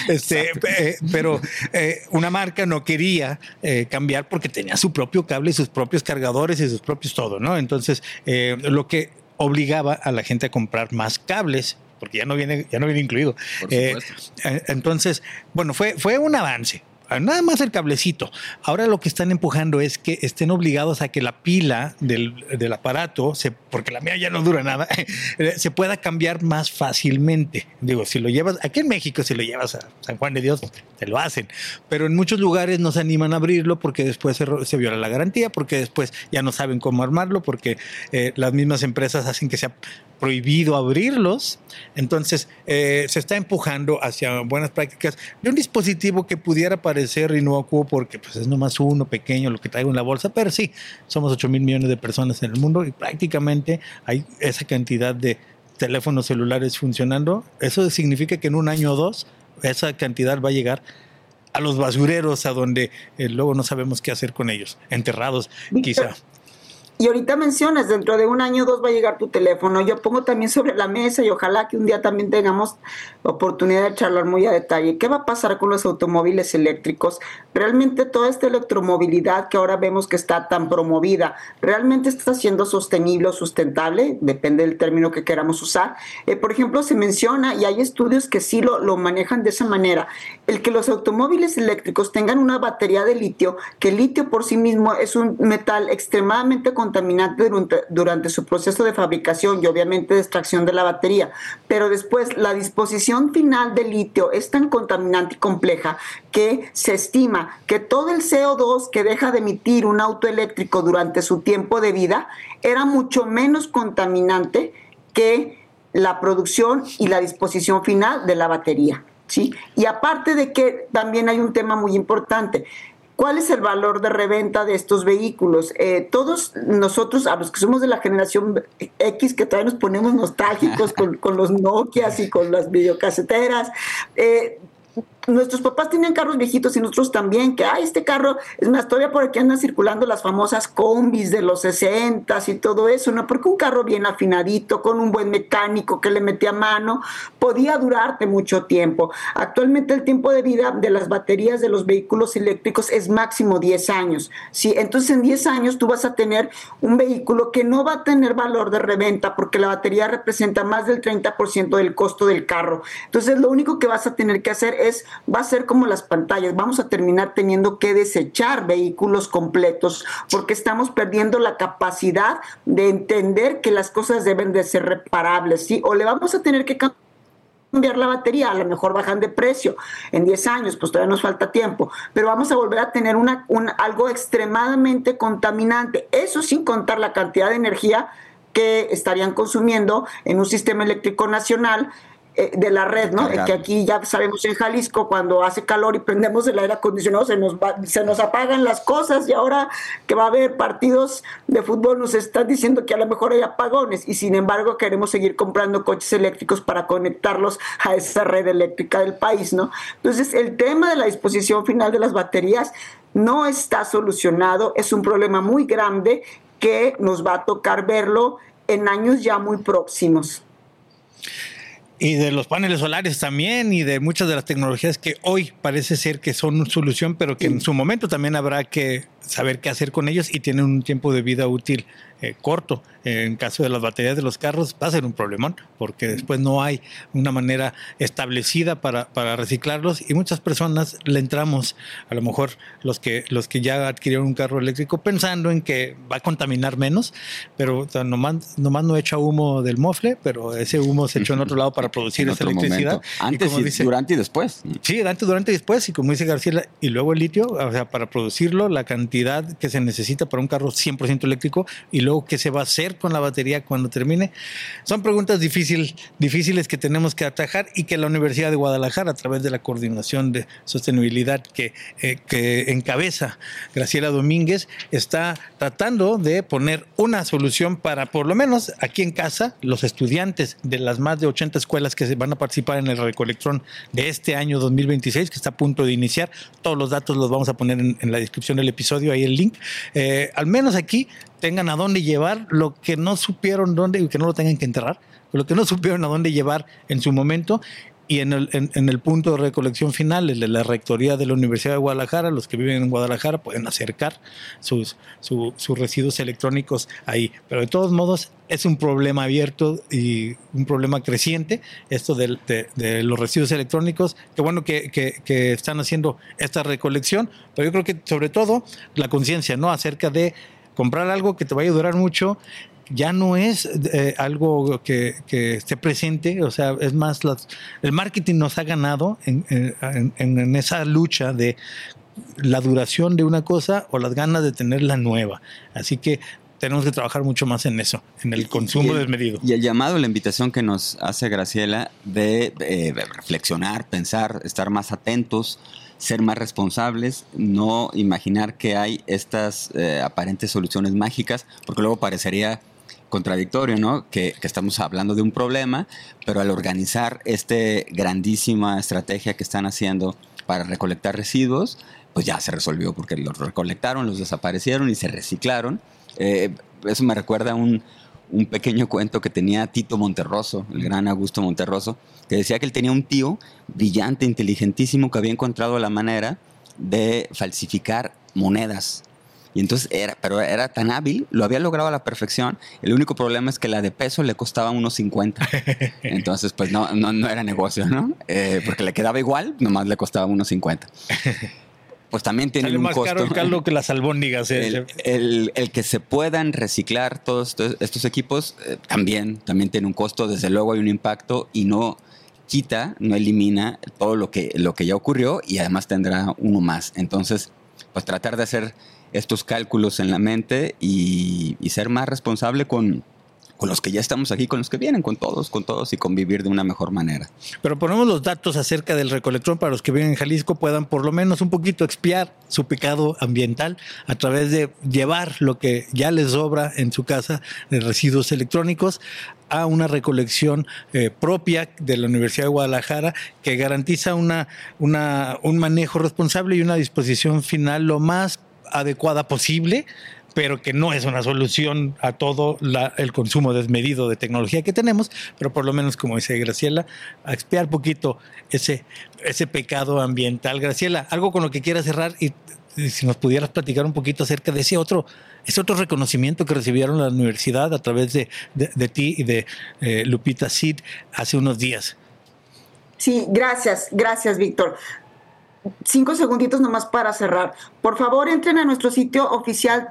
pero una marca no quería cambiar porque tenía su propio cable y sus propios cargadores y sus propios todo, ¿no? Entonces, lo que obligaba a la gente a comprar más cables, porque ya no viene incluido. Entonces, bueno, fue un avance. Nada más el cablecito. Ahora lo que están empujando es que estén obligados a que la pila del aparato, porque la mía ya no dura nada, se pueda cambiar más fácilmente. Digo, si lo llevas, aquí en México, si lo llevas a San Juan de Dios, te lo hacen. Pero en muchos lugares no se animan a abrirlo porque después se viola la garantía, porque después ya no saben cómo armarlo, porque las mismas empresas hacen que sea prohibido abrirlos. Entonces, se está empujando hacia buenas prácticas de un dispositivo que pudiera parecer inocuo porque pues, es nomás uno pequeño lo que traigo en la bolsa, pero sí, somos 8,000 millones de personas en el mundo y prácticamente hay esa cantidad de teléfonos celulares funcionando. Eso significa que en un año o dos esa cantidad va a llegar a los basureros, a donde luego no sabemos qué hacer con ellos, enterrados quizá. Y ahorita mencionas, dentro de 1 año o 2 va a llegar tu teléfono. Yo pongo también sobre la mesa y ojalá que un día también tengamos oportunidad de charlar muy a detalle. ¿Qué va a pasar con los automóviles eléctricos? Realmente toda esta electromovilidad que ahora vemos que está tan promovida, ¿realmente está siendo sostenible o sustentable? Depende del término que queramos usar. Por ejemplo, se menciona, y hay estudios que sí lo manejan de esa manera, el que los automóviles eléctricos tengan una batería de litio, que el litio por sí mismo es un metal extremadamente contaminante durante su proceso de fabricación y obviamente de extracción de la batería, pero después la disposición final del litio es tan contaminante y compleja que se estima que todo el CO2 que deja de emitir un auto eléctrico durante su tiempo de vida era mucho menos contaminante que la producción y la disposición final de la batería, ¿sí? Y aparte de que también hay un tema muy importante. ¿Cuál es el valor de reventa de estos vehículos? Todos nosotros, a los que somos de la generación X, que todavía nos ponemos nostálgicos con los Nokias y con las videocaseteras, nuestros papás tenían carros viejitos y nosotros también, que este carro, es más, todavía por aquí andan circulando las famosas combis de los 60s y todo eso, ¿no? Porque un carro bien afinadito, con un buen mecánico que le metía mano, podía durarte mucho tiempo. Actualmente el tiempo de vida de las baterías de los vehículos eléctricos es máximo 10 años, ¿sí? Entonces en 10 años tú vas a tener un vehículo que no va a tener valor de reventa porque la batería representa más del 30% del costo del carro. Entonces lo único que vas a tener que hacer va a ser como las pantallas, vamos a terminar teniendo que desechar vehículos completos porque estamos perdiendo la capacidad de entender que las cosas deben de ser reparables, ¿sí? O le vamos a tener que cambiar la batería, a lo mejor bajan de precio en 10 años, pues todavía nos falta tiempo, pero vamos a volver a tener algo extremadamente contaminante, eso sin contar la cantidad de energía que estarían consumiendo en un sistema eléctrico nacional de la red, ¿no? Que aquí ya sabemos en Jalisco, cuando hace calor y prendemos el aire acondicionado, se nos apagan las cosas, y ahora que va a haber partidos de fútbol nos están diciendo que a lo mejor hay apagones, y sin embargo queremos seguir comprando coches eléctricos para conectarlos a esa red eléctrica del país, ¿no? Entonces el tema de la disposición final de las baterías no está solucionado, es un problema muy grande que nos va a tocar verlo en años ya muy próximos. Y de los paneles solares también, y de muchas de las tecnologías que hoy parece ser que son solución, pero que en su momento también habrá que saber qué hacer con ellos y tienen un tiempo de vida útil corto. En caso de las baterías de los carros va a ser un problemón, porque después no hay una manera establecida para reciclarlos, y muchas personas le entramos, a lo mejor los que ya adquirieron un carro eléctrico, pensando en que va a contaminar menos, pero nomás no echa humo del mofle, pero ese humo se echó en otro lado para producir esa electricidad. Antes, durante y después. Sí, antes, durante y después, y como dice Graciela, y luego el litio, o sea, para producirlo, la cantidad que se necesita para un carro 100% eléctrico, y luego qué se va a hacer con la batería cuando termine. Son preguntas difíciles que tenemos que atajar, y que la Universidad de Guadalajara, a través de la Coordinación de Sostenibilidad que encabeza Graciela Domínguez, está tratando de poner una solución para, por lo menos aquí en casa, los estudiantes de las más de 80 escuelas que se van a participar en el Recolectrón de este año 2026, que está a punto de iniciar. Todos los datos los vamos a poner en la descripción del episodio, ahí el link. Al menos aquí tengan a dónde llevar lo que no supieron dónde, y que no lo tengan que enterrar, lo que no supieron a dónde llevar en su momento. Y en el punto de recolección final, el de la Rectoría de la Universidad de Guadalajara, los que viven en Guadalajara pueden acercar sus residuos electrónicos ahí. Pero de todos modos es un problema abierto y un problema creciente, esto de los residuos electrónicos. Qué bueno que están haciendo esta recolección, pero yo creo que sobre todo la conciencia, ¿no?, acerca de comprar algo que te vaya a durar mucho. Ya no es algo que esté presente, o sea, es más, el marketing nos ha ganado en esa lucha de la duración de una cosa o las ganas de tenerla nueva. Así que tenemos que trabajar mucho más en eso, en el consumo desmedido. Y el llamado, la invitación que nos hace Graciela de reflexionar, pensar, estar más atentos, ser más responsables, no imaginar que hay estas aparentes soluciones mágicas, porque luego parecería contradictorio, ¿no? Que estamos hablando de un problema, pero al organizar grandísima estrategia que están haciendo para recolectar residuos, pues ya se resolvió porque los recolectaron, los desaparecieron y se reciclaron. Eso me recuerda a un pequeño cuento que tenía Tito Monterroso, el gran Augusto Monterroso, que decía que él tenía un tío brillante, inteligentísimo, que había encontrado la manera de falsificar monedas. Y entonces era tan hábil, lo había logrado a la perfección. El único problema es que la de peso le costaba unos 50. Entonces, pues no era negocio, ¿no? Porque le quedaba igual, nomás le costaba unos 50. Pues también tiene un costo. Sale más caro el caldo que las albóndigas. El que se puedan reciclar todos estos equipos también tiene un costo. Desde luego hay un impacto y no elimina todo lo que ya ocurrió, y además tendrá uno más. Entonces, pues tratar de hacer estos cálculos en la mente y ser más responsable con los que ya estamos aquí, con los que vienen, con todos, y convivir de una mejor manera. Pero ponemos los datos acerca del recolectrón para los que viven en Jalisco puedan por lo menos un poquito expiar su pecado ambiental a través de llevar lo que ya les sobra en su casa de residuos electrónicos a una recolección propia de la Universidad de Guadalajara, que garantiza un manejo responsable y una disposición final lo más adecuada posible, pero que no es una solución a todo el consumo desmedido de tecnología que tenemos, pero por lo menos, como dice Graciela, a expiar poquito ese pecado ambiental. Graciela, algo con lo que quieras cerrar, y si nos pudieras platicar un poquito acerca de ese otro reconocimiento que recibieron la universidad a través de ti y de Lupita Cid hace unos días. Sí, gracias, Víctor. 5 segunditos nomás para cerrar. Por favor, entren a nuestro sitio oficial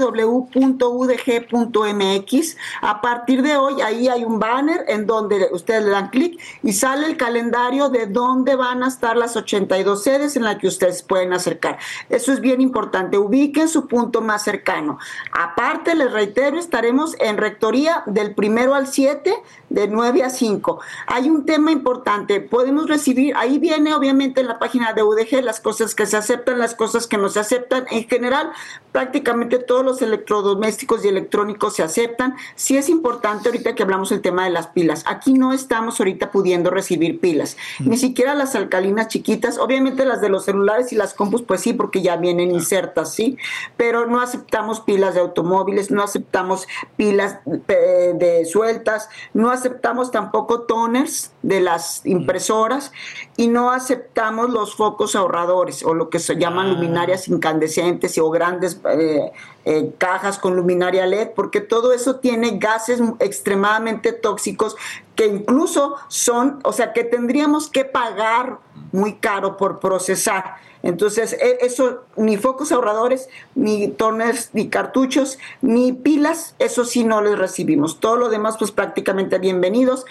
www.udg.mx. A partir de hoy, ahí hay un banner en donde ustedes le dan clic y sale el calendario de dónde van a estar las 82 sedes en las que ustedes pueden acercar. Eso es bien importante. Ubiquen su punto más cercano. Aparte, les reitero, estaremos en Rectoría del 1 al 7, de 9 a 5. Hay un tema importante. Podemos recibir, ahí viene obviamente en la página de UDG las cosas que se aceptan, las cosas que no se aceptan. En general, prácticamente todos los electrodomésticos y electrónicos se aceptan. Sí es importante ahorita que hablamos del tema de las pilas. Aquí no estamos ahorita pudiendo recibir pilas, ni siquiera las alcalinas chiquitas. Obviamente las de los celulares y las compus, pues sí, porque ya vienen insertas, sí, pero no aceptamos pilas de automóviles, no aceptamos pilas de sueltas, no aceptamos tampoco toners de las impresoras y no aceptamos los focos ahorradores o lo que se llaman luminarias incandescentes o grandes cajas con luminaria LED, porque todo eso tiene gases extremadamente tóxicos que incluso que tendríamos que pagar muy caro por procesar. Entonces, eso, ni focos ahorradores, ni toners, ni cartuchos, ni pilas, eso sí no les recibimos. Todo lo demás, pues prácticamente bienvenidos.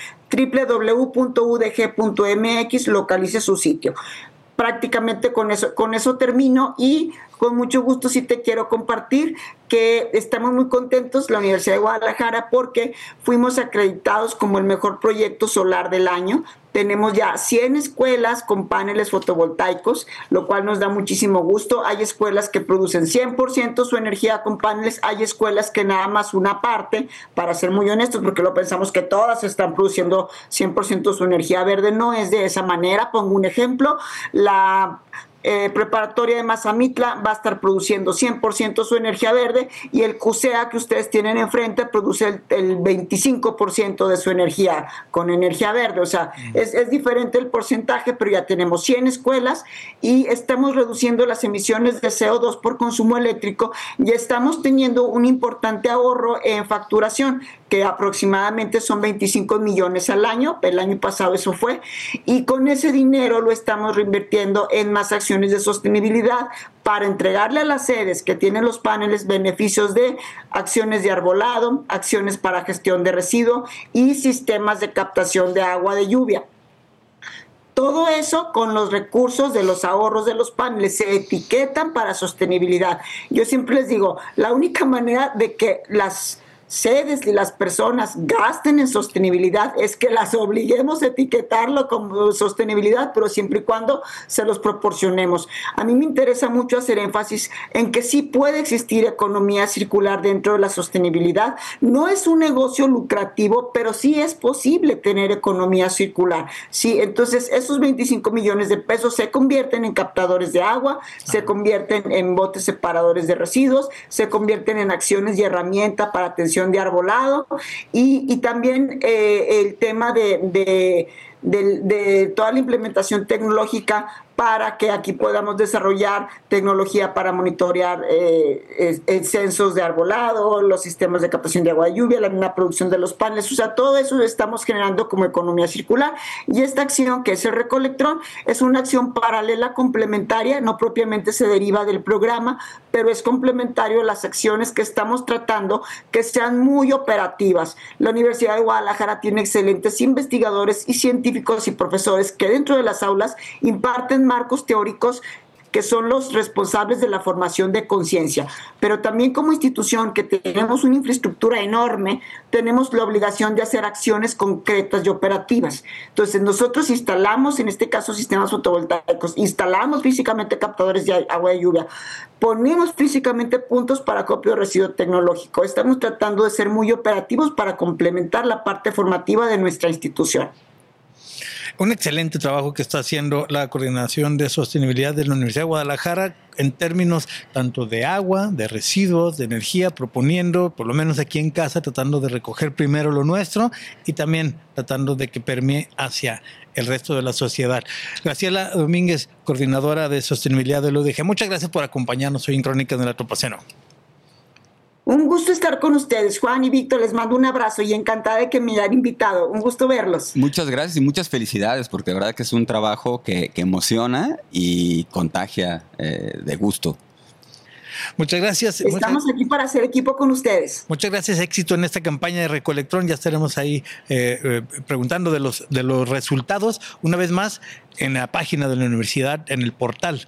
www.udg.mx, localice su sitio. Prácticamente con eso termino, y con mucho gusto sí te quiero compartir que estamos muy contentos, la Universidad de Guadalajara, porque fuimos acreditados como el mejor proyecto solar del año. Tenemos ya 100 escuelas con paneles fotovoltaicos, lo cual nos da muchísimo gusto. Hay escuelas que producen 100% su energía con paneles, hay escuelas que nada más una parte, para ser muy honestos, porque lo pensamos que todas están produciendo 100% su energía verde. No es de esa manera. Pongo un ejemplo, la preparatoria de Mazamitla va a estar produciendo 100% su energía verde, y el CUSEA que ustedes tienen enfrente produce el 25% de su energía con energía verde. O sea, es diferente el porcentaje, pero ya tenemos 100 escuelas y estamos reduciendo las emisiones de CO2 por consumo eléctrico, y estamos teniendo un importante ahorro en facturación, que aproximadamente son 25 millones al año. El año pasado eso fue, y con ese dinero lo estamos reinvirtiendo en más acciones de sostenibilidad para entregarle a las sedes que tienen los paneles beneficios de acciones de arbolado, acciones para gestión de residuo y sistemas de captación de agua de lluvia. Todo eso con los recursos de los ahorros de los paneles se etiquetan para sostenibilidad. Yo siempre les digo, la única manera de que las sedes y las personas gasten en sostenibilidad, es que las obliguemos a etiquetarlo como sostenibilidad, pero siempre y cuando se los proporcionemos. A mí me interesa mucho hacer énfasis en que sí puede existir economía circular dentro de la sostenibilidad. No es un negocio lucrativo, pero sí es posible tener economía circular. Sí, entonces esos 25 millones de pesos se convierten en captadores de agua, se convierten en botes separadores de residuos, se convierten en acciones y herramientas para atención de arbolado y también el tema de toda la implementación tecnológica para que aquí podamos desarrollar tecnología para monitorear censos de arbolado, los sistemas de captación de agua de lluvia, la misma producción de los paneles. O sea, todo eso estamos generando como economía circular. Y esta acción, que es el Recolectrón, es una acción paralela, complementaria, no propiamente se deriva del programa, pero es complementario a las acciones que estamos tratando que sean muy operativas. La Universidad de Guadalajara tiene excelentes investigadores y científicos y profesores que dentro de las aulas imparten marcos teóricos que son los responsables de la formación de conciencia, pero también como institución que tenemos una infraestructura enorme, tenemos la obligación de hacer acciones concretas y operativas. Entonces nosotros instalamos, en este caso, sistemas fotovoltaicos, instalamos físicamente captadores de agua de lluvia, ponemos físicamente puntos para acopio de residuo tecnológico. Estamos tratando de ser muy operativos para complementar la parte formativa de nuestra institución. Un excelente trabajo que está haciendo la Coordinación de Sostenibilidad de la Universidad de Guadalajara en términos tanto de agua, de residuos, de energía, proponiendo, por lo menos aquí en casa, tratando de recoger primero lo nuestro y también tratando de que permee hacia el resto de la sociedad. Graciela Domínguez, coordinadora de Sostenibilidad de la UDG, muchas gracias por acompañarnos hoy en Crónicas del Antropoceno. Un gusto estar con ustedes, Juan y Víctor, les mando un abrazo y encantada de que me hayan invitado. Un gusto verlos. Muchas gracias y muchas felicidades, porque de verdad que es un trabajo que emociona y contagia de gusto. Muchas gracias. Estamos aquí para hacer equipo con ustedes. Muchas gracias, éxito en esta campaña de Recolectrón. Ya estaremos ahí preguntando de los resultados. Una vez más, en la página de la universidad, en el portal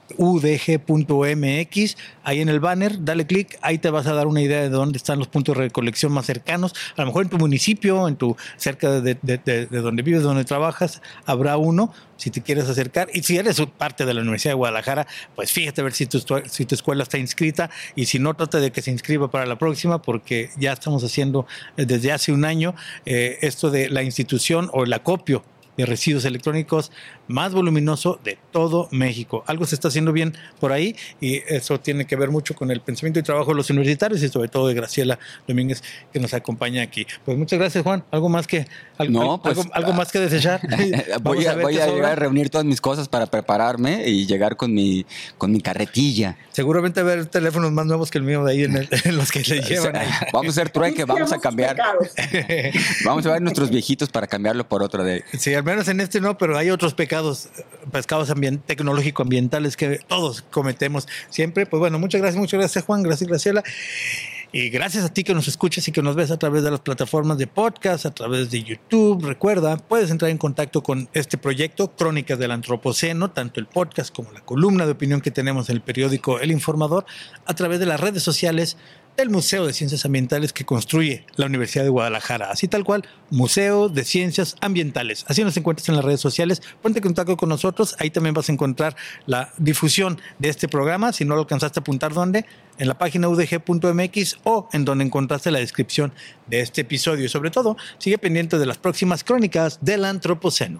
udg.mx, ahí en el banner, dale clic, ahí te vas a dar una idea de dónde están los puntos de recolección más cercanos. A lo mejor en tu municipio, cerca de donde vives, donde trabajas, habrá uno, si te quieres acercar. Y si eres parte de la Universidad de Guadalajara, pues fíjate a ver si tu escuela está inscrita, y si no, trata de que se inscriba para la próxima, porque ya estamos haciendo desde hace un año esto de la institución o el acopio de residuos electrónicos más voluminoso de todo México. Algo se está haciendo bien por ahí, y eso tiene que ver mucho con el pensamiento y trabajo de los universitarios y sobre todo de Graciela Domínguez, que nos acompaña aquí. Pues muchas gracias, Juan. ¿Algo más que algo más que desechar? Voy a llegar a reunir todas mis cosas para prepararme y llegar con mi carretilla. Seguramente va a haber teléfonos más nuevos que el mío de ahí en los que se llevan ahí. Vamos a hacer trueque, vamos a cambiar. Vamos a ver nuestros viejitos para cambiarlo por otro de... Sí, al menos en este no, pero hay otros pecados tecnológico-ambientales que todos cometemos siempre. Pues bueno, muchas gracias, Juan, gracias, Graciela. Y gracias a ti que nos escuchas y que nos ves a través de las plataformas de podcast, a través de YouTube. Recuerda, puedes entrar en contacto con este proyecto, Crónicas del Antropoceno, tanto el podcast como la columna de opinión que tenemos en el periódico El Informador, a través de las redes sociales del Museo de Ciencias Ambientales que construye la Universidad de Guadalajara. Así tal cual, Museo de Ciencias Ambientales. Así nos encuentras en las redes sociales. Ponte en contacto con nosotros. Ahí también vas a encontrar la difusión de este programa. Si no lo alcanzaste a apuntar, ¿dónde? En la página udg.mx o en donde encontraste la descripción de este episodio. Y sobre todo, sigue pendiente de las próximas Crónicas del Antropoceno.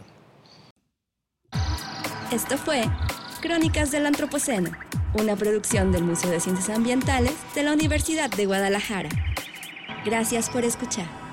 Esto fue Crónicas del Antropoceno, una producción del Museo de Ciencias Ambientales de la Universidad de Guadalajara. Gracias por escuchar.